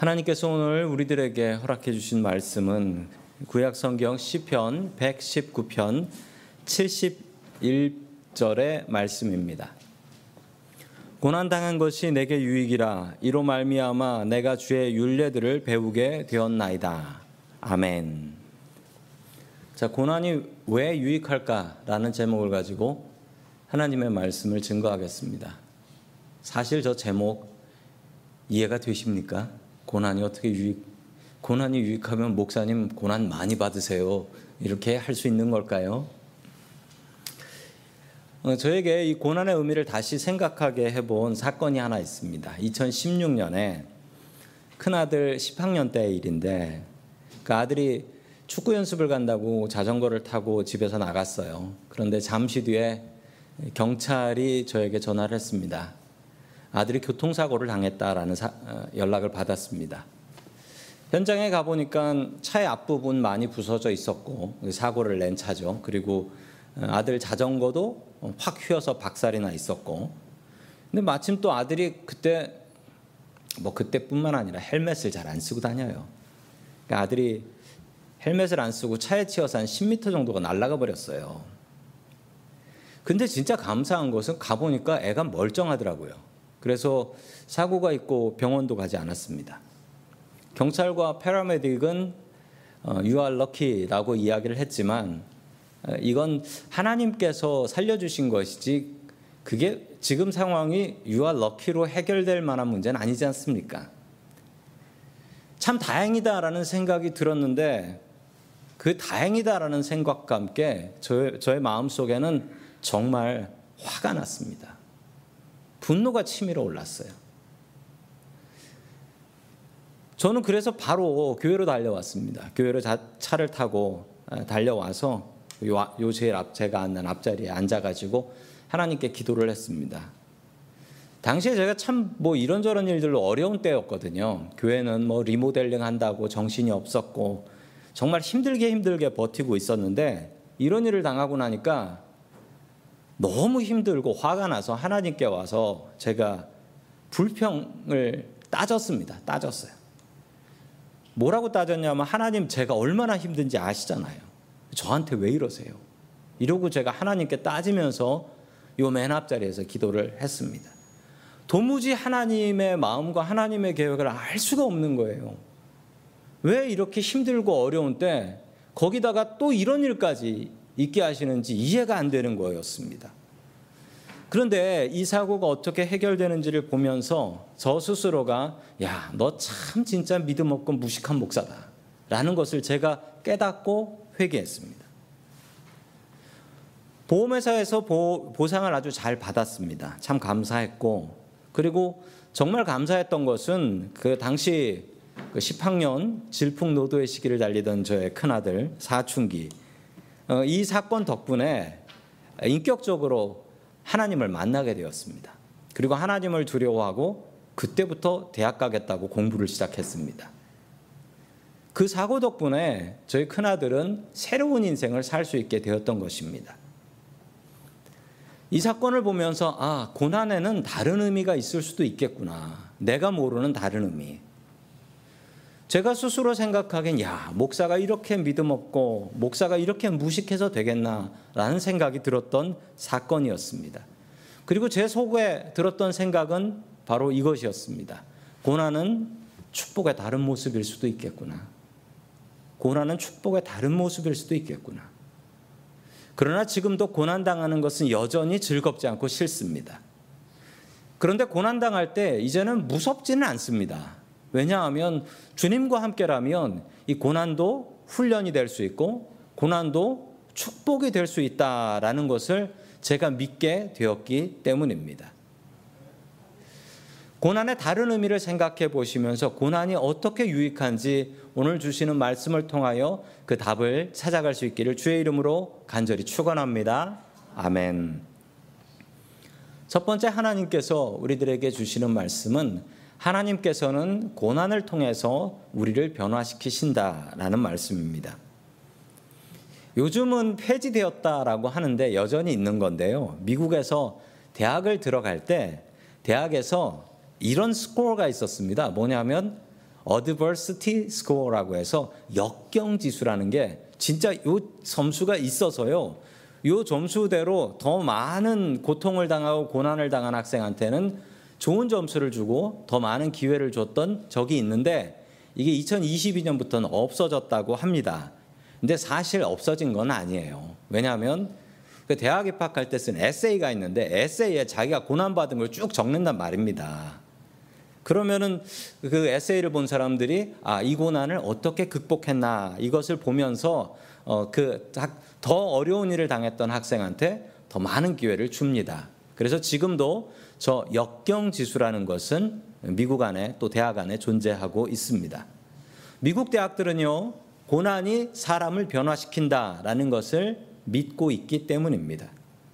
하나님께서 오늘 우리들에게 허락해 주신 말씀은 구약성경 시편 119편 71절의 말씀입니다. 고난당한 것이 내게 유익이라. 이로 말미암아 내가 주의 율례들을 배우게 되었나이다. 아멘. 자, 고난이 왜 유익할까라는 제목을 가지고 하나님의 말씀을 증거하겠습니다. 사실 저 제목 이해가 되십니까? 고난이 유익하면 목사님 고난 많이 받으세요. 이렇게 할 수 있는 걸까요? 저에게 이 고난의 의미를 다시 생각하게 해본 사건이 하나 있습니다. 2016년에 큰아들 10학년 때의 일인데 그 아들이 축구 연습을 간다고 자전거를 타고 집에서 나갔어요. 그런데 잠시 뒤에 경찰이 저에게 전화를 했습니다. 아들이 교통사고를 당했다라는 연락을 받았습니다. 현장에 가보니까 차의 앞부분 많이 부서져 있었고 사고를 낸 차죠. 그리고 아들 자전거도 확 휘어서 박살이 나 있었고, 근데 마침 또 아들이 그때뿐만 아니라 헬멧을 잘 안 쓰고 다녀요. 그러니까 아들이 헬멧을 안 쓰고 차에 치여서 한 10m 정도가 날아가 버렸어요. 근데 진짜 감사한 것은 가보니까 애가 멀쩡하더라고요. 그래서 사고가 있고 병원도 가지 않았습니다. 경찰과 패러메딕은 You are lucky라고 이야기를 했지만 이건 하나님께서 살려주신 것이지 그게 지금 상황이 You are lucky로 해결될 만한 문제는 아니지 않습니까? 참 다행이다라는 생각이 들었는데 그 다행이다라는 생각과 함께 저의 마음속에는 정말 화가 났습니다. 분노가 치밀어 올랐어요. 저는 그래서 바로 교회로 달려왔습니다. 교회로 차를 타고 달려와서 제가 앉는 앞자리에 앉아가지고 하나님께 기도를 했습니다. 당시에 제가 참 이런저런 일들로 어려운 때였거든요. 교회는 리모델링 한다고 정신이 없었고 정말 힘들게 버티고 있었는데 이런 일을 당하고 나니까 너무 힘들고 화가 나서 하나님께 와서 제가 불평을 따졌어요. 뭐라고 따졌냐면 하나님 제가 얼마나 힘든지 아시잖아요. 저한테 왜 이러세요? 이러고 제가 하나님께 따지면서 요 맨 앞자리에서 기도를 했습니다. 도무지 하나님의 마음과 하나님의 계획을 알 수가 없는 거예요. 왜 이렇게 힘들고 어려운 때 거기다가 또 이런 일까지 있게 하시는지 이해가 안 되는 거였습니다. 그런데 이 사고가 어떻게 해결되는지를 보면서 저 스스로가 야, 너 참 진짜 믿음 없고 무식한 목사다 라는 것을 제가 깨닫고 회개했습니다. 보험회사에서 보상을 아주 잘 받았습니다. 참 감사했고, 그리고 정말 감사했던 것은 그 당시 10학년 질풍노도의 시기를 달리던 저의 큰아들 사춘기, 이 사건 덕분에 인격적으로 하나님을 만나게 되었습니다. 그리고 하나님을 두려워하고 그때부터 대학 가겠다고 공부를 시작했습니다. 그 사고 덕분에 저희 큰아들은 새로운 인생을 살 수 있게 되었던 것입니다. 이 사건을 보면서 고난에는 다른 의미가 있을 수도 있겠구나. 내가 모르는 다른 의미. 제가 스스로 생각하기엔 목사가 이렇게 믿음 없고 목사가 이렇게 무식해서 되겠나라는 생각이 들었던 사건이었습니다. 그리고 제 속에 들었던 생각은 바로 이것이었습니다. 고난은 축복의 다른 모습일 수도 있겠구나. 고난은 축복의 다른 모습일 수도 있겠구나. 그러나 지금도 고난당하는 것은 여전히 즐겁지 않고 싫습니다. 그런데 고난당할 때 이제는 무섭지는 않습니다. 왜냐하면 주님과 함께라면 이 고난도 훈련이 될 수 있고 고난도 축복이 될 수 있다라는 것을 제가 믿게 되었기 때문입니다. 고난의 다른 의미를 생각해 보시면서 고난이 어떻게 유익한지 오늘 주시는 말씀을 통하여 그 답을 찾아갈 수 있기를 주의 이름으로 간절히 축원합니다. 아멘. 첫 번째, 하나님께서 우리들에게 주시는 말씀은 하나님께서는 고난을 통해서 우리를 변화시키신다라는 말씀입니다. 요즘은 폐지되었다라고 하는데 여전히 있는 건데요. 미국에서 대학을 들어갈 때 대학에서 이런 스코어가 있었습니다. 뭐냐면 adversity score라고 해서 역경 지수라는 게 진짜 요 점수가 있어서요. 요 점수대로 더 많은 고통을 당하고 고난을 당한 학생한테는 좋은 점수를 주고 더 많은 기회를 줬던 적이 있는데 이게 2022년부터는 없어졌다고 합니다. 근데 사실 없어진 건 아니에요. 왜냐하면 그 대학 입학할 때 쓴 에세이가 있는데 에세이에 자기가 고난받은 걸 쭉 적는단 말입니다. 그러면은 그 에세이를 본 사람들이 이 고난을 어떻게 극복했나 이것을 보면서 더 어려운 일을 당했던 학생한테 더 많은 기회를 줍니다. 그래서 지금도 저 역경 지수라는 것은 미국 안에 또 대학 안에 존재하고 있습니다. 미국 대학들은요, 고난이 사람을 변화시킨다라는 것을 믿고 있기 때문입니다.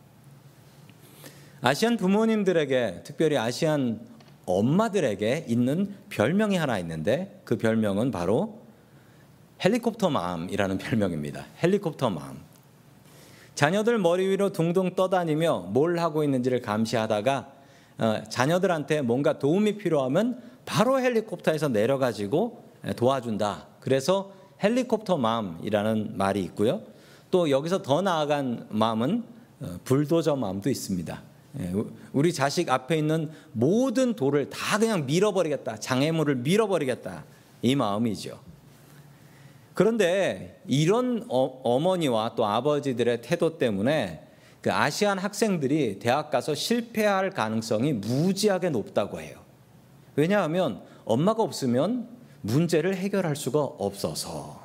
아시안 부모님들에게, 특별히 아시안 엄마들에게 있는 별명이 하나 있는데 그 별명은 바로 헬리콥터 맘이라는 별명입니다. 헬리콥터 맘. 자녀들 머리 위로 둥둥 떠다니며 뭘 하고 있는지를 감시하다가 자녀들한테 뭔가 도움이 필요하면 바로 헬리콥터에서 내려가지고 도와준다. 그래서 헬리콥터 맘이라는 말이 있고요. 또 여기서 더 나아간 맘은 불도저 맘도 있습니다. 우리 자식 앞에 있는 모든 돌을 다 그냥 밀어버리겠다. 장애물을 밀어버리겠다. 이 마음이죠. 그런데 이런 어머니와 또 아버지들의 태도 때문에 그 아시안 학생들이 대학 가서 실패할 가능성이 무지하게 높다고 해요. 왜냐하면 엄마가 없으면 문제를 해결할 수가 없어서.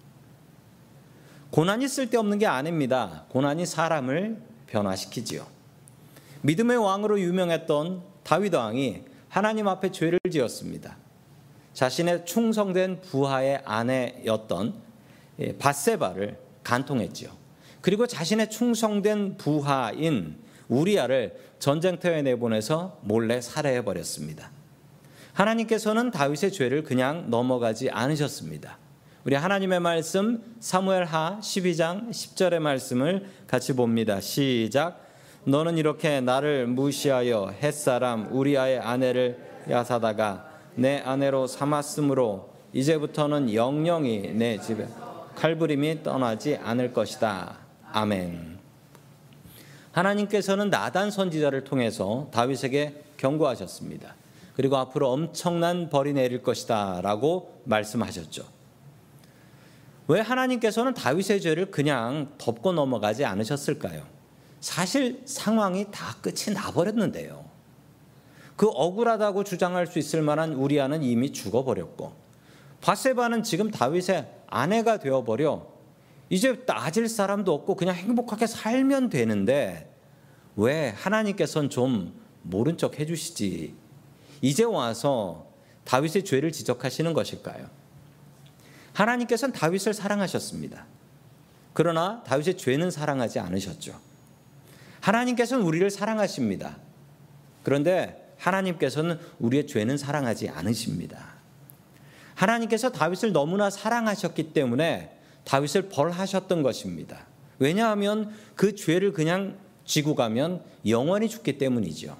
고난이 쓸데없는 게 아닙니다. 고난이 사람을 변화시키지요. 믿음의 왕으로 유명했던 다윗 왕이 하나님 앞에 죄를 지었습니다. 자신의 충성된 부하의 아내였던 밧세바를 간통했지요. 그리고 자신의 충성된 부하인 우리아를 전쟁터에 내보내서 몰래 살해해버렸습니다. 하나님께서는 다윗의 죄를 그냥 넘어가지 않으셨습니다. 우리 하나님의 말씀 사무엘하 12장 10절의 말씀을 같이 봅니다. 시작. 너는 이렇게 나를 무시하여 햇사람 우리아의 아내를 야사다가 내 아내로 삼았으므로 이제부터는 영영이 내 집에 칼부림이 떠나지 않을 것이다. 아멘. 하나님께서는 나단 선지자를 통해서 다윗에게 경고하셨습니다. 그리고 앞으로 엄청난 벌이 내릴 것이다 라고 말씀하셨죠. 왜 하나님께서는 다윗의 죄를 그냥 덮고 넘어가지 않으셨을까요? 사실 상황이 다 끝이 나버렸는데요. 그 억울하다고 주장할 수 있을 만한 우리아는 이미 죽어버렸고 밧세바는 지금 다윗의 아내가 되어버려 이제 따질 사람도 없고 그냥 행복하게 살면 되는데 왜 하나님께서는 좀 모른 척 해주시지 이제 와서 다윗의 죄를 지적하시는 것일까요? 하나님께서는 다윗을 사랑하셨습니다. 그러나 다윗의 죄는 사랑하지 않으셨죠. 하나님께서는 우리를 사랑하십니다. 그런데 하나님께서는 우리의 죄는 사랑하지 않으십니다. 하나님께서 다윗을 너무나 사랑하셨기 때문에 다윗을 벌하셨던 것입니다. 왜냐하면 그 죄를 그냥 지고 가면 영원히 죽기 때문이죠.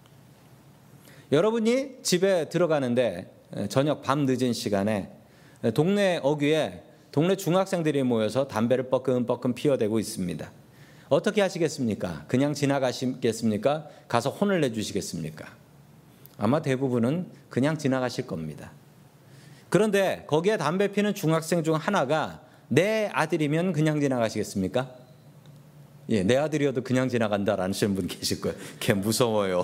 여러분이 집에 들어가는데 저녁 밤 늦은 시간에 동네 어귀에 동네 중학생들이 모여서 담배를 뻐끔뻐끔 피워대고 있습니다. 어떻게 하시겠습니까? 그냥 지나가시겠습니까? 가서 혼을 내주시겠습니까? 아마 대부분은 그냥 지나가실 겁니다. 그런데 거기에 담배 피는 중학생 중 하나가 내 아들이면 그냥 지나가시겠습니까? 예, 내 아들이어도 그냥 지나간다라는 분 계실 거예요. 걔 무서워요.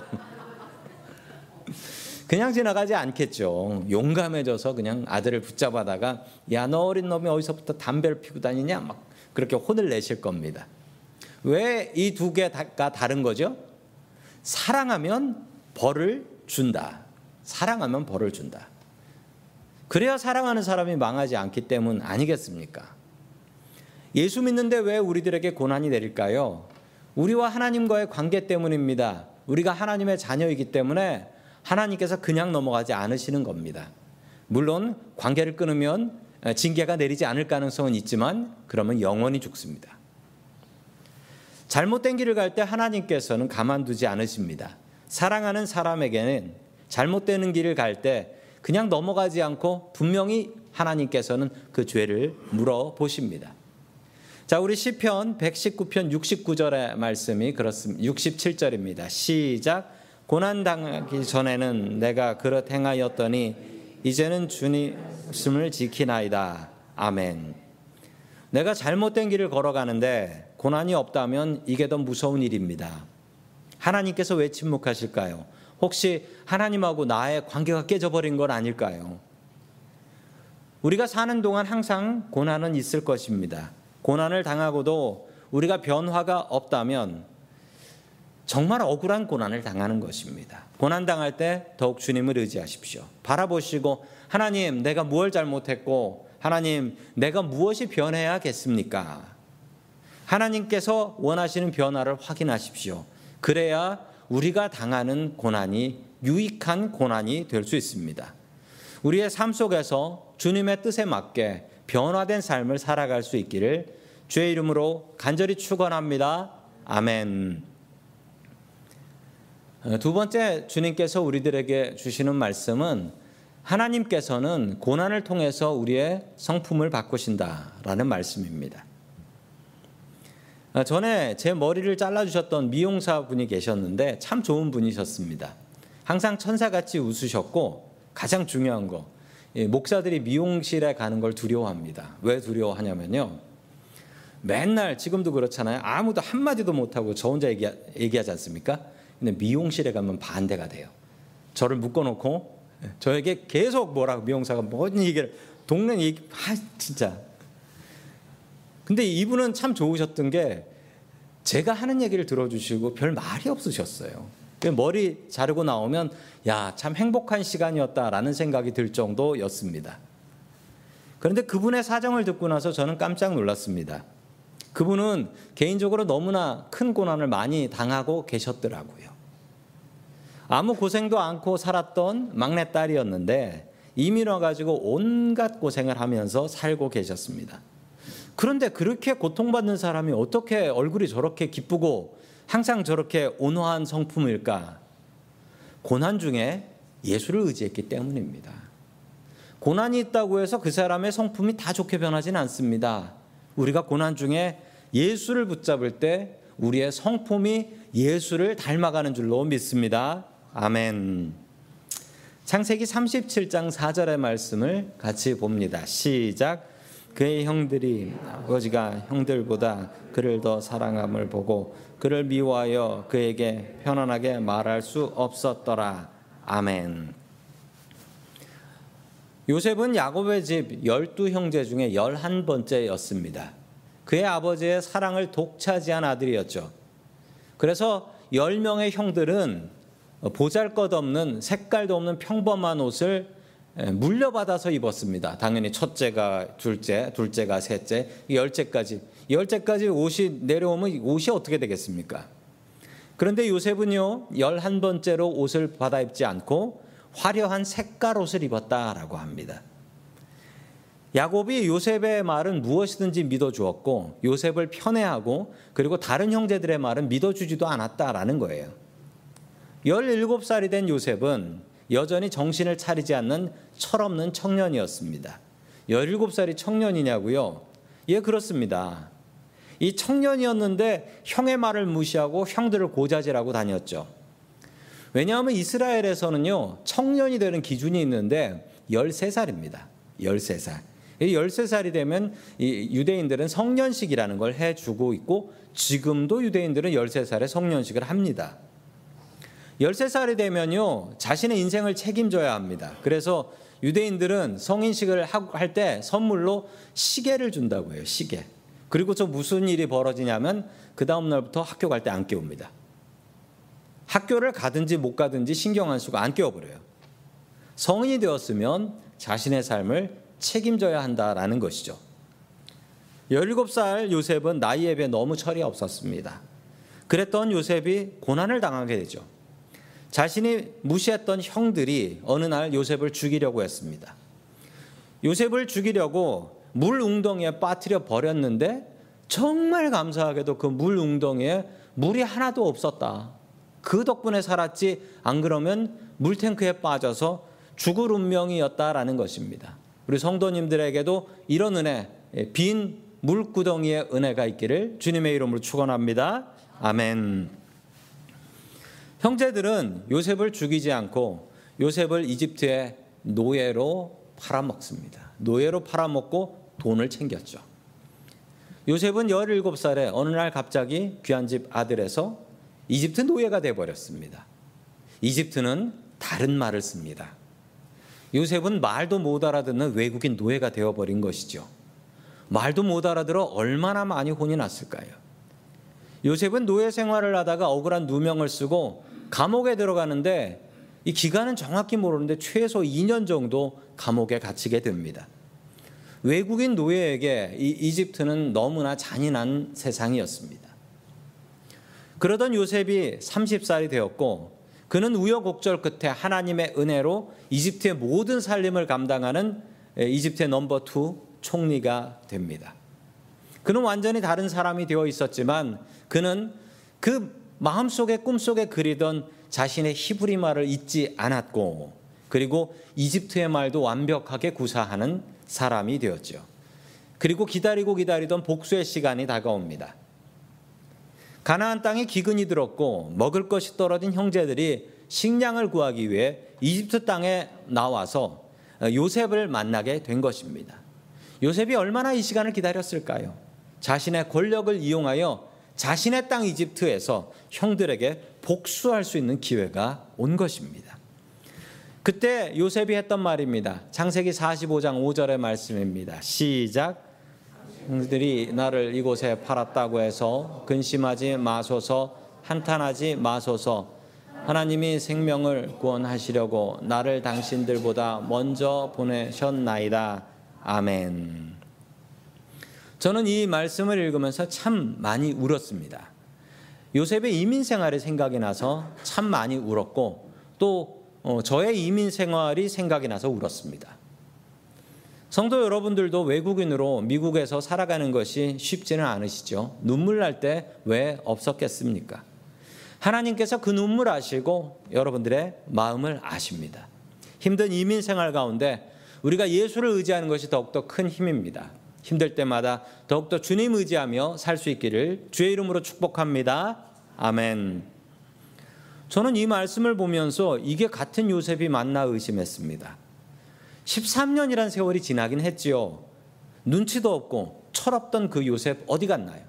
그냥 지나가지 않겠죠. 용감해져서 그냥 아들을 붙잡아다가 야, 너 어린 놈이 어디서부터 담배를 피고 다니냐? 막 그렇게 혼을 내실 겁니다. 왜 이 두 개가 다른 거죠? 사랑하면 벌을 준다. 사랑하면 벌을 준다. 그래야 사랑하는 사람이 망하지 않기 때문 아니겠습니까? 예수 믿는데 왜 우리들에게 고난이 내릴까요? 우리와 하나님과의 관계 때문입니다. 우리가 하나님의 자녀이기 때문에 하나님께서 그냥 넘어가지 않으시는 겁니다. 물론 관계를 끊으면 징계가 내리지 않을 가능성은 있지만 그러면 영원히 죽습니다. 잘못된 길을 갈 때 하나님께서는 가만두지 않으십니다. 사랑하는 사람에게는 잘못되는 길을 갈 때 그냥 넘어가지 않고 분명히 하나님께서는 그 죄를 물어보십니다. 자, 우리 시편 119편 69절의 말씀이 그렇습니다. 67절입니다. 시작. 고난당하기 전에는 내가 그릇 행하였더니 이제는 주님을 지키나이다. 아멘. 내가 잘못된 길을 걸어가는데 고난이 없다면 이게 더 무서운 일입니다. 하나님께서 왜 침묵하실까요? 혹시 하나님하고 나의 관계가 깨져버린 건 아닐까요? 우리가 사는 동안 항상 고난은 있을 것입니다. 고난을 당하고도 우리가 변화가 없다면 정말 억울한 고난을 당하는 것입니다. 고난 당할 때 더욱 주님을 의지하십시오. 바라보시고 하나님, 내가 무엇을 잘못했고 하나님, 내가 무엇이 변해야겠습니까? 하나님께서 원하시는 변화를 확인하십시오. 그래야 우리가 당하는 고난이 유익한 고난이 될 수 있습니다. 우리의 삶 속에서 주님의 뜻에 맞게 변화된 삶을 살아갈 수 있기를 주의 이름으로 간절히 축원합니다. 아멘. 두 번째, 주님께서 우리들에게 주시는 말씀은 하나님께서는 고난을 통해서 우리의 성품을 바꾸신다라는 말씀입니다. 전에 제 머리를 잘라주셨던 미용사 분이 계셨는데 참 좋은 분이셨습니다. 항상 천사같이 웃으셨고, 가장 중요한 거, 목사들이 미용실에 가는 걸 두려워합니다. 왜 두려워하냐면요, 맨날 지금도 그렇잖아요. 아무도 한마디도 못하고 저 혼자 얘기하지 않습니까? 근데 미용실에 가면 반대가 돼요. 저를 묶어놓고 저에게 계속 뭐라고, 미용사가 뭔 얘기를, 동네 얘기, 진짜. 근데 이분은 참 좋으셨던 게 제가 하는 얘기를 들어주시고 별 말이 없으셨어요. 머리 자르고 나오면 야, 참 행복한 시간이었다라는 생각이 들 정도였습니다. 그런데 그분의 사정을 듣고 나서 저는 깜짝 놀랐습니다. 그분은 개인적으로 너무나 큰 고난을 많이 당하고 계셨더라고요. 아무 고생도 않고 살았던 막내딸이었는데 이민 와가지고 온갖 고생을 하면서 살고 계셨습니다. 그런데 그렇게 고통받는 사람이 어떻게 얼굴이 저렇게 기쁘고 항상 저렇게 온화한 성품일까? 고난 중에 예수를 의지했기 때문입니다. 고난이 있다고 해서 그 사람의 성품이 다 좋게 변하지는 않습니다. 우리가 고난 중에 예수를 붙잡을 때 우리의 성품이 예수를 닮아가는 줄로 믿습니다. 아멘. 창세기 37장 4절의 말씀을 같이 봅니다. 시작. 그의 형들이 아버지가 형들보다 그를 더 사랑함을 보고 그를 미워하여 그에게 편안하게 말할 수 없었더라. 아멘. 요셉은 야곱의 집 12형제 중에 11번째였습니다. 그의 아버지의 사랑을 독차지한 아들이었죠. 그래서 10명의 형들은 보잘것없는, 색깔도 없는 평범한 옷을 물려받아서 입었습니다. 당연히 첫째가 둘째, 둘째가 셋째, 10째까지 옷이 내려오면 옷이 어떻게 되겠습니까? 그런데 요셉은요, 11번째로 옷을 받아 입지 않고 화려한 색깔 옷을 입었다라고 합니다. 야곱이 요셉의 말은 무엇이든지 믿어주었고 요셉을 편애하고 그리고 다른 형제들의 말은 믿어주지도 않았다라는 거예요. 17살이 된 요셉은 여전히 정신을 차리지 않는 철없는 청년이었습니다. 17살이 청년이냐고요? 예, 그렇습니다. 이 청년이었는데 형의 말을 무시하고 형들을 고자질하고 다녔죠. 왜냐하면 이스라엘에서는요, 청년이 되는 기준이 있는데 13살입니다. 13살. 13살이 되면 이 유대인들은 성년식이라는 걸 해주고 있고 지금도 유대인들은 13살에 성년식을 합니다. 13살이 되면요, 자신의 인생을 책임져야 합니다. 그래서 유대인들은 성인식을 할 때 선물로 시계를 준다고 해요. 시계. 그리고 저 무슨 일이 벌어지냐면 그 다음 날부터 학교 갈 때 안 깨웁니다. 학교를 가든지 못 가든지 신경 안 쓰고 안 깨워버려요. 성인이 되었으면 자신의 삶을 책임져야 한다라는 것이죠. 17살 요셉은 나이에 비해 너무 철이 없었습니다. 그랬던 요셉이 고난을 당하게 되죠. 자신이 무시했던 형들이 어느 날 요셉을 죽이려고 했습니다. 요셉을 죽이려고 물 웅덩이에 빠뜨려 버렸는데 정말 감사하게도 그 물 웅덩이에 물이 하나도 없었다. 그 덕분에 살았지, 안 그러면 물탱크에 빠져서 죽을 운명이었다라는 것입니다. 우리 성도님들에게도 이런 은혜, 빈 물구덩이의 은혜가 있기를 주님의 이름으로 축원합니다. 아멘. 형제들은 요셉을 죽이지 않고 요셉을 이집트의 노예로 팔아먹습니다. 노예로 팔아먹고 돈을 챙겼죠. 요셉은 17살에 어느 날 갑자기 귀한집 아들에서 이집트 노예가 되어버렸습니다. 이집트는 다른 말을 씁니다. 요셉은 말도 못 알아듣는 외국인 노예가 되어버린 것이죠. 말도 못 알아들어 얼마나 많이 혼이 났을까요? 요셉은 노예 생활을 하다가 억울한 누명을 쓰고 감옥에 들어가는데 이 기간은 정확히 모르는데 최소 2년 정도 감옥에 갇히게 됩니다. 외국인 노예에게 이 이집트는 너무나 잔인한 세상이었습니다. 그러던 요셉이 30살이 되었고 그는 우여곡절 끝에 하나님의 은혜로 이집트의 모든 살림을 감당하는 이집트의 넘버 2 총리가 됩니다. 그는 완전히 다른 사람이 되어 있었지만 그는 그 마음속에 꿈속에 그리던 자신의 히브리 말을 잊지 않았고 그리고 이집트의 말도 완벽하게 구사하는 사람이 되었죠. 그리고 기다리던 복수의 시간이 다가옵니다. 가나안 땅에 기근이 들었고 먹을 것이 떨어진 형제들이 식량을 구하기 위해 이집트 땅에 나와서 요셉을 만나게 된 것입니다. 요셉이 얼마나 이 시간을 기다렸을까요? 자신의 권력을 이용하여 자신의 땅 이집트에서 형들에게 복수할 수 있는 기회가 온 것입니다. 그때 요셉이 했던 말입니다. 창세기 45장 5절의 말씀입니다. 시작. 형들이 나를 이곳에 팔았다고 해서 근심하지 마소서, 한탄하지 마소서. 하나님이 생명을 구원하시려고 나를 당신들보다 먼저 보내셨나이다. 아멘. 저는 이 말씀을 읽으면서 참 많이 울었습니다. 요셉의 이민 생활이 생각이 나서 참 많이 울었고 또 저의 이민 생활이 생각이 나서 울었습니다. 성도 여러분들도 외국인으로 미국에서 살아가는 것이 쉽지는 않으시죠. 눈물 날 때 왜 없었겠습니까? 하나님께서 그 눈물 아시고 여러분들의 마음을 아십니다. 힘든 이민 생활 가운데 우리가 예수를 의지하는 것이 더욱더 큰 힘입니다. 힘들 때마다 더욱더 주님 의지하며 살 수 있기를 주의 이름으로 축복합니다. 아멘. 저는 이 말씀을 보면서 이게 같은 요셉이 맞나 의심했습니다. 13년이란 세월이 지나긴 했지요. 눈치도 없고 철없던 그 요셉 어디 갔나요?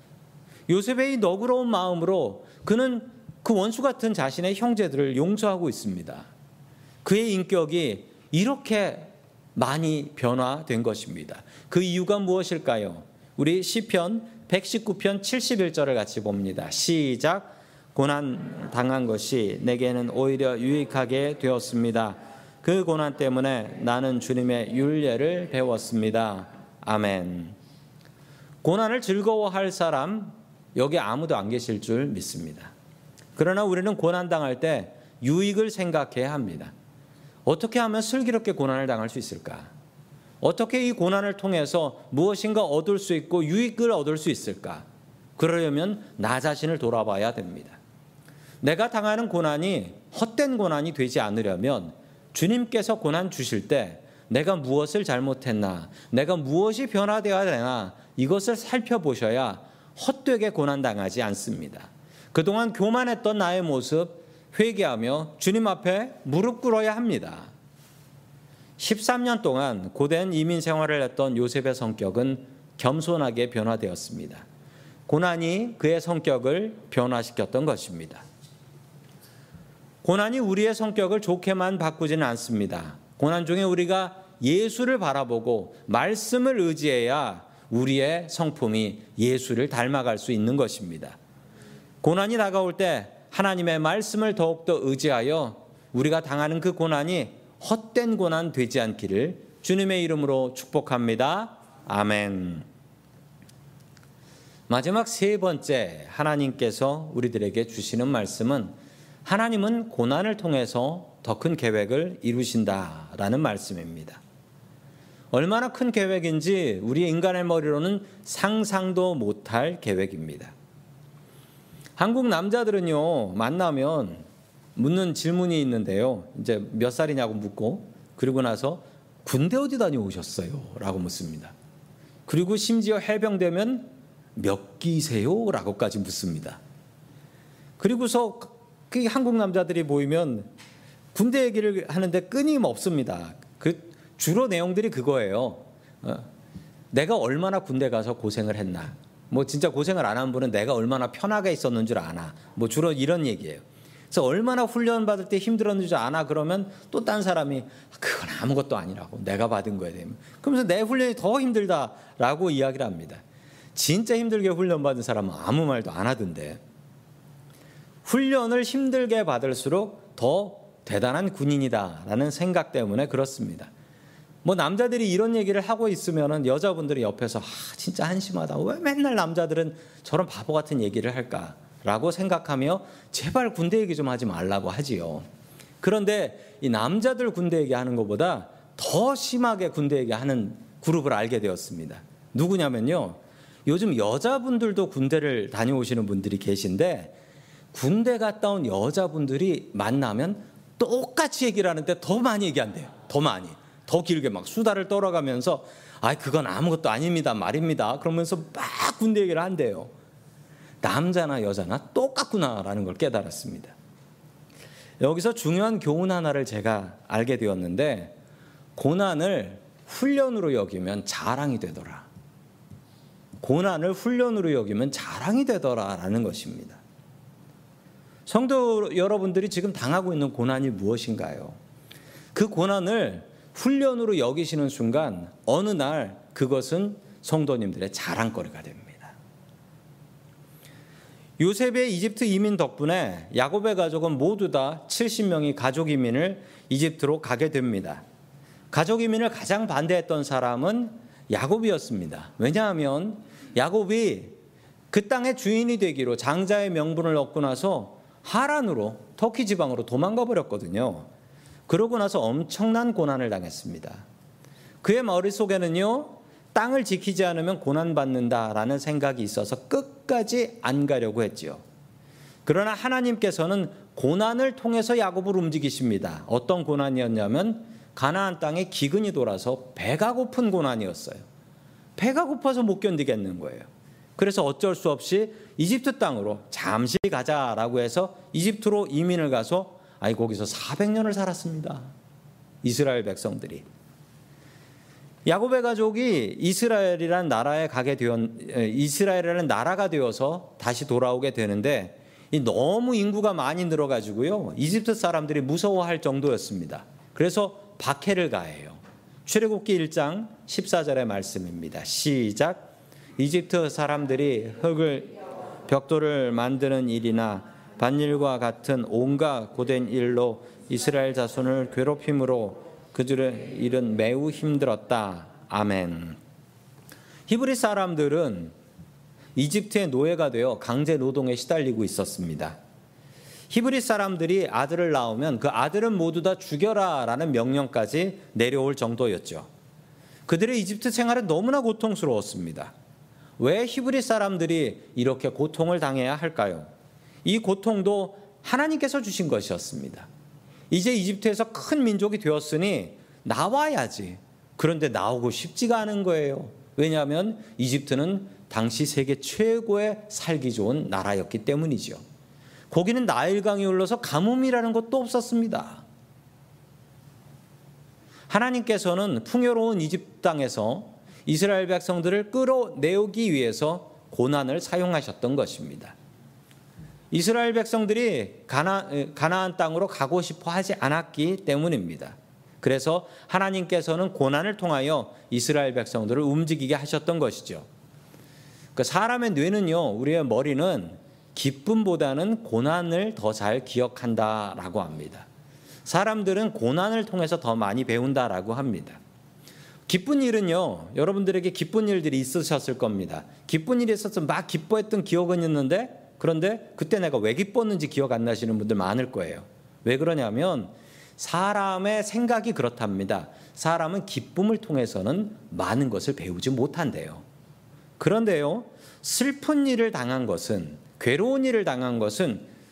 요셉의 이 너그러운 마음으로 그는 그 원수 같은 자신의 형제들을 용서하고 있습니다. 그의 인격이 이렇게 많이 변화된 것입니다. 그 이유가 무엇일까요? 우리 시편 119편 71절을 같이 봅니다. 시작. 고난 당한 것이 내게는 오히려 유익하게 되었습니다. 그 고난 때문에 나는 주님의 율례를 배웠습니다. 아멘. 고난을 즐거워할 사람 여기 아무도 안 계실 줄 믿습니다. 그러나 우리는 고난 당할 때 유익을 생각해야 합니다. 어떻게 하면 슬기롭게 고난을 당할 수 있을까? 어떻게 이 고난을 통해서 무엇인가 얻을 수 있고 유익을 얻을 수 있을까? 그러려면 나 자신을 돌아봐야 됩니다. 내가 당하는 고난이 헛된 고난이 되지 않으려면 주님께서 고난 주실 때 내가 무엇을 잘못했나, 내가 무엇이 변화되어야 되나 이것을 살펴보셔야 헛되게 고난당하지 않습니다. 그동안 교만했던 나의 모습 회개하며 주님 앞에 무릎 꿇어야 합니다. 13년 동안 고된 이민 생활을 했던 요셉의 성격은 겸손하게 변화되었습니다. 고난이 그의 성격을 변화시켰던 것입니다. 고난이 우리의 성격을 좋게만 바꾸지는 않습니다. 고난 중에 우리가 예수를 바라보고 말씀을 의지해야 우리의 성품이 예수를 닮아갈 수 있는 것입니다. 고난이 다가올 때 하나님의 말씀을 더욱더 의지하여 우리가 당하는 그 고난이 헛된 고난 되지 않기를 주님의 이름으로 축복합니다. 아멘. 마지막 세 번째 하나님께서 우리들에게 주시는 말씀은 하나님은 고난을 통해서 더 큰 계획을 이루신다라는 말씀입니다. 얼마나 큰 계획인지 우리 인간의 머리로는 상상도 못할 계획입니다. 한국 남자들은요, 만나면 묻는 질문이 있는데요. 이제 몇 살이냐고 묻고 그리고 나서 군대 어디 다녀오셨어요? 라고 묻습니다. 그리고 심지어 해병되면 몇 기세요? 라고까지 묻습니다. 그리고서 그 한국 남자들이 모이면 군대 얘기를 하는데 끊임없습니다. 그 주로 내용들이 그거예요. 내가 얼마나 군대 가서 고생을 했나. 뭐 진짜 고생을 안 한 분은 내가 얼마나 편하게 있었는 줄 아나. 뭐 주로 이런 얘기예요. 그래서 얼마나 훈련 받을 때 힘들었는 줄 아나 그러면 또 딴 사람이 그건 아무것도 아니라고 내가 받은 거야. 그러면서 내 훈련이 더 힘들다라고 이야기를 합니다. 진짜 힘들게 훈련 받은 사람은 아무 말도 안 하던데 훈련을 힘들게 받을수록 더 대단한 군인이다라는 생각 때문에 그렇습니다. 뭐 남자들이 이런 얘기를 하고 있으면은 여자분들이 옆에서 진짜 한심하다. 왜 맨날 남자들은 저런 바보 같은 얘기를 할까라고 생각하며 제발 군대 얘기 좀 하지 말라고 하지요. 그런데 이 남자들 군대 얘기하는 것보다 더 심하게 군대 얘기하는 그룹을 알게 되었습니다. 누구냐면요. 요즘 여자분들도 군대를 다녀오시는 분들이 계신데 군대 갔다 온 여자분들이 만나면 똑같이 얘기를 하는데 더 많이 얘기한대요. 더 많이. 더 길게 막 수다를 떨어가면서 그건 아무것도 아닙니다. 말입니다. 그러면서 막 군대 얘기를 한대요. 남자나 여자나 똑같구나라는 걸 깨달았습니다. 여기서 중요한 교훈 하나를 제가 알게 되었는데 고난을 훈련으로 여기면 자랑이 되더라. 고난을 훈련으로 여기면 자랑이 되더라라는 것입니다. 성도 여러분들이 지금 당하고 있는 고난이 무엇인가요? 그 고난을 훈련으로 여기시는 순간 어느 날 그것은 성도님들의 자랑거리가 됩니다. 요셉의 이집트 이민 덕분에 야곱의 가족은 모두 다 70명이 가족 이민을 이집트로 가게 됩니다. 가족 이민을 가장 반대했던 사람은 야곱이었습니다. 왜냐하면 야곱이 그 땅의 주인이 되기로 장자의 명분을 얻고 나서 하란으로 터키 지방으로 도망가 버렸거든요. 그러고 나서 엄청난 고난을 당했습니다. 그의 머릿속에는요. 땅을 지키지 않으면 고난받는다라는 생각이 있어서 끝까지 안 가려고 했지요. 그러나 하나님께서는 고난을 통해서 야곱을 움직이십니다. 어떤 고난이었냐면 가나안 땅에 기근이 돌아서 배가 고픈 고난이었어요. 배가 고파서 못 견디겠는 거예요. 그래서 어쩔 수 없이 이집트 땅으로 잠시 가자라고 해서 이집트로 이민을 가서 거기서 400년을 살았습니다. 이스라엘 백성들이. 야곱의 가족이 이스라엘이라는 나라가 되어서 다시 돌아오게 되는데 너무 인구가 많이 늘어가지고요. 이집트 사람들이 무서워할 정도였습니다. 그래서 박해를 가해요. 출애굽기 1장 14절의 말씀입니다. 시작. 이집트 사람들이 벽돌을 만드는 일이나 밭일과 같은 온갖 고된 일로 이스라엘 자손을 괴롭힘으로 그들의 일은 매우 힘들었다. 아멘. 히브리 사람들은 이집트의 노예가 되어 강제 노동에 시달리고 있었습니다. 히브리 사람들이 아들을 낳으면 그 아들은 모두 다 죽여라라는 명령까지 내려올 정도였죠. 그들의 이집트 생활은 너무나 고통스러웠습니다. 왜 히브리 사람들이 이렇게 고통을 당해야 할까요? 이 고통도 하나님께서 주신 것이었습니다. 이제 이집트에서 큰 민족이 되었으니 나와야지. 그런데 나오고 싶지가 않은 거예요. 왜냐하면 이집트는 당시 세계 최고의 살기 좋은 나라였기 때문이죠. 거기는 나일강이 흘러서 가뭄이라는 것도 없었습니다. 하나님께서는 풍요로운 이집트 땅에서 이스라엘 백성들을 끌어내오기 위해서 고난을 사용하셨던 것입니다. 이스라엘 백성들이 가나안 땅으로 가고 싶어 하지 않았기 때문입니다. 그래서 하나님께서는 고난을 통하여 이스라엘 백성들을 움직이게 하셨던 것이죠. 그 사람의 뇌는요, 우리의 머리는 기쁨보다는 고난을 더 잘 기억한다라고 합니다. 사람들은 고난을 통해서 더 많이 배운다라고 합니다. 기쁜 일은요, 여러분들에게 기쁜 일들이 있으셨을 겁니다. 기쁜 일이 있어서 막 기뻐했던 기억은 있는데 그런데 그때 내가 왜 기뻤는지 기억 안 나시는 분들 많을 거예요. 왜 그러냐면 사람의 생각이 그렇답니다. 사람은 기쁨을 통해서는 많은 것을 배우지 못한대요. 그런데요, 슬픈 일을 당한 것은, 괴로운 일을 당한 것은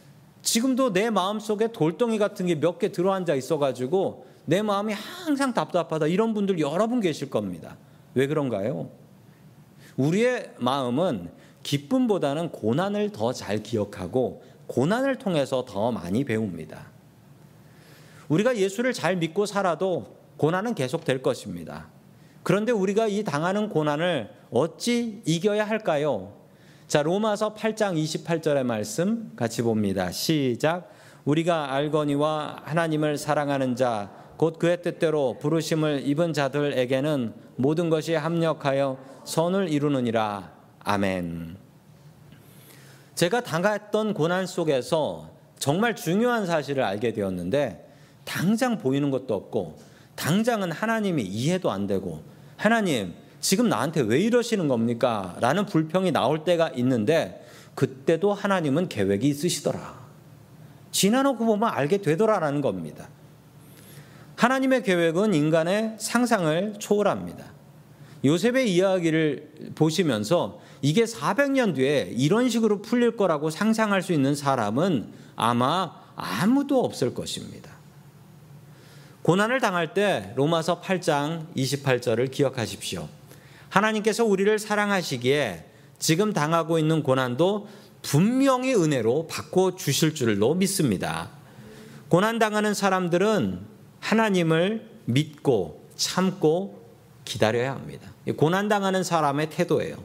지금도 내 마음속에 돌덩이 같은 게 몇 개 들어앉아 있어가지고 내 마음이 항상 답답하다, 이런 분들 여러분 계실 겁니다. 왜 그런가요? 우리의 마음은 기쁨보다는 고난을 더 잘 기억하고 고난을 통해서 더 많이 배웁니다. 우리가 예수를 잘 믿고 살아도 고난은 계속될 것입니다. 그런데 우리가 이 당하는 고난을 어찌 이겨야 할까요? 자, 로마서 8장 28절의 말씀 같이 봅니다. 시작. 우리가 알거니와 하나님을 사랑하는 자 곧 그의 뜻대로 부르심을 입은 자들에게는 모든 것이 합력하여 선을 이루느니라. 아멘. 제가 당했던 고난 속에서 정말 중요한 사실을 알게 되었는데, 당장 보이는 것도 없고 당장은 하나님이 이해도 안 되고, 하나님 지금 나한테 왜 이러시는 겁니까? 라는 불평이 나올 때가 있는데, 그때도 하나님은 계획이 있으시더라. 지나놓고 보면 알게 되더라라는 겁니다. 하나님의 계획은 인간의 상상을 초월합니다. 요셉의 이야기를 보시면서 이게 400년 뒤에 이런 식으로 풀릴 거라고 상상할 수 있는 사람은 아마 아무도 없을 것입니다. 고난을 당할 때 로마서 8장 28절을 기억하십시오. 하나님께서 우리를 사랑하시기에 지금 당하고 있는 고난도 분명히 은혜로 바꿔주실 줄로 믿습니다. 고난당하는 사람들은 하나님을 믿고 참고 기다려야 합니다. 고난당하는 사람의 태도예요.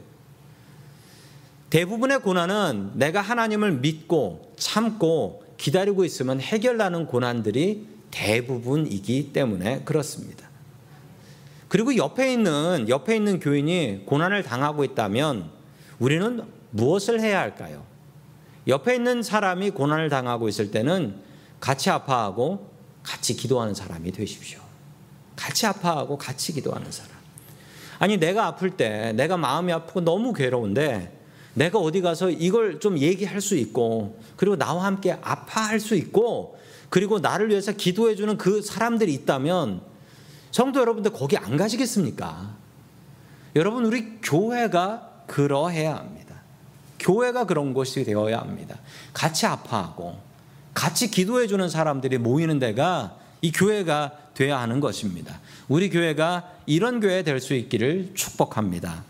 대부분의 고난은 내가 하나님을 믿고 참고 기다리고 있으면 해결나는 고난들이 대부분이기 때문에 그렇습니다. 그리고 옆에 있는 교인이 고난을 당하고 있다면 우리는 무엇을 해야 할까요? 옆에 있는 사람이 고난을 당하고 있을 때는 같이 아파하고 같이 기도하는 사람이 되십시오. 같이 아파하고 같이 기도하는 사람. 아니, 내가 아플 때, 내가 마음이 아프고 너무 괴로운데 내가 어디 가서 이걸 좀 얘기할 수 있고, 그리고 나와 함께 아파할 수 있고, 그리고 나를 위해서 기도해 주는 그 사람들이 있다면 성도 여러분들 거기 안 가시겠습니까? 여러분, 우리 교회가 그러해야 합니다. 교회가 그런 곳이 되어야 합니다. 같이 아파하고 같이 기도해 주는 사람들이 모이는 데가 이 교회가 돼야 하는 것입니다. 우리 교회가 이런 교회 될 수 있기를 축복합니다.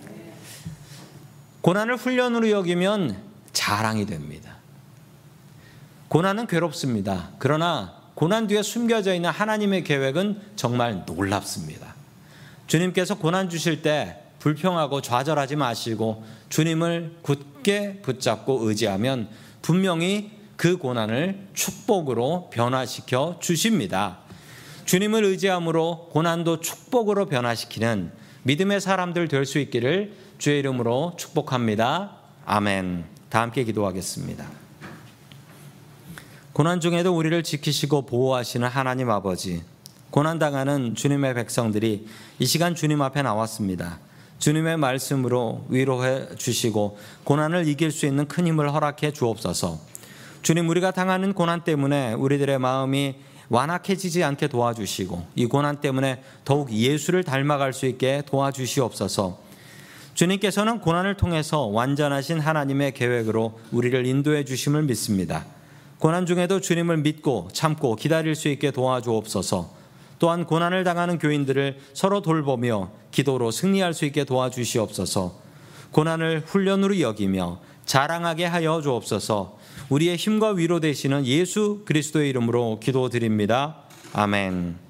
고난을 훈련으로 여기면 자랑이 됩니다. 고난은 괴롭습니다. 그러나 고난 뒤에 숨겨져 있는 하나님의 계획은 정말 놀랍습니다. 주님께서 고난 주실 때 불평하고 좌절하지 마시고 주님을 굳게 붙잡고 의지하면 분명히 그 고난을 축복으로 변화시켜 주십니다. 주님을 의지함으로 고난도 축복으로 변화시키는 믿음의 사람들 될 수 있기를 주의 이름으로 축복합니다. 아멘. 다 함께 기도하겠습니다. 고난 중에도 우리를 지키시고 보호하시는 하나님 아버지, 고난당하는 주님의 백성들이 이 시간 주님 앞에 나왔습니다. 주님의 말씀으로 위로해 주시고 고난을 이길 수 있는 큰 힘을 허락해 주옵소서. 주님, 우리가 당하는 고난 때문에 우리들의 마음이 완악해지지 않게 도와주시고 이 고난 때문에 더욱 예수를 닮아갈 수 있게 도와주시옵소서. 주님께서는 고난을 통해서 완전하신 하나님의 계획으로 우리를 인도해 주심을 믿습니다. 고난 중에도 주님을 믿고 참고 기다릴 수 있게 도와주옵소서. 또한 고난을 당하는 교인들을 서로 돌보며 기도로 승리할 수 있게 도와주시옵소서. 고난을 훈련으로 여기며 자랑하게 하여 주옵소서. 우리의 힘과 위로 되시는 예수 그리스도의 이름으로 기도드립니다. 아멘.